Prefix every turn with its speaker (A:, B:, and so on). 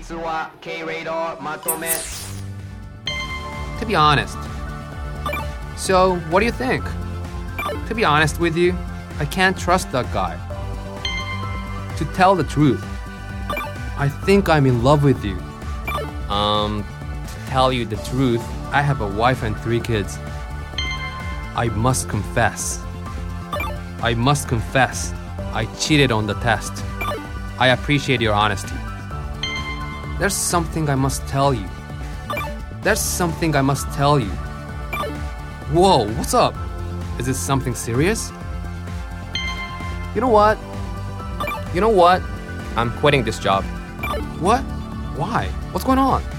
A: To be honest. So, what do you think? To be honest with you, I can't trust that guy. To tell the truth, I think I'm in love with you. To tell you the truth, I have a wife and 3 kids. I must confess. I cheated on the test. I appreciate your honesty. There's something I must tell you. Whoa, what's up? Is this something serious? You know what?
B: I'm quitting this job.
A: What? Why? What's going on?